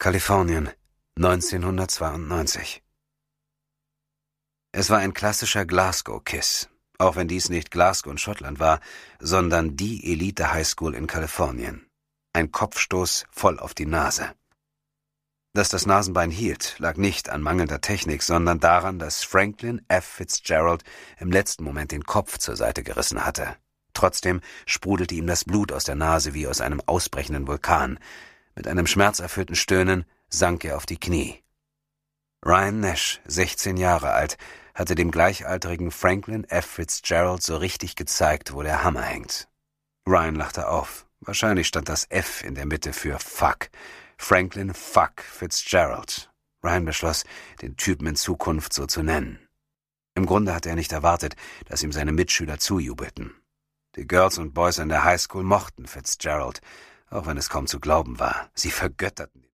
Kalifornien, 1992. Es war ein klassischer Glasgow-Kiss, auch wenn dies nicht Glasgow in Schottland war, sondern die Elite-Highschool in Kalifornien. Ein Kopfstoß voll auf die Nase. Dass das Nasenbein hielt, lag nicht an mangelnder Technik, sondern daran, dass Franklin F. Fitzgerald im letzten Moment den Kopf zur Seite gerissen hatte. Trotzdem sprudelte ihm das Blut aus der Nase wie aus einem ausbrechenden Vulkan. Mit einem schmerzerfüllten Stöhnen sank er auf die Knie. Ryan Nash, 16 Jahre alt, hatte dem gleichaltrigen Franklin F. Fitzgerald so richtig gezeigt, wo der Hammer hängt. Ryan lachte auf. Wahrscheinlich stand das F in der Mitte für Fuck. Franklin Fuck Fitzgerald. Ryan beschloss, den Typen in Zukunft so zu nennen. Im Grunde hatte er nicht erwartet, dass ihm seine Mitschüler zujubelten. Die Girls und Boys an der Highschool mochten Fitzgerald, auch wenn es kaum zu glauben war. Sie vergötterten